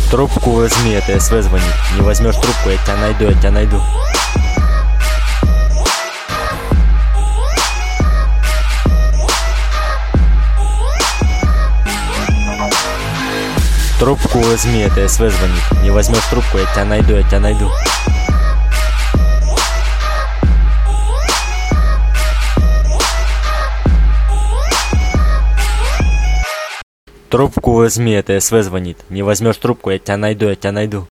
Трубку возьми, это СВ звонит. Не возьмешь трубку, я тебя найду, я тебя найду. Трубку возьми, это СВ звонит. Не возьмешь трубку, я тебя найду, я тебя найду. Трубку возьми, это СВ звонит. Не возьмешь трубку, я тебя найду, я тебя найду.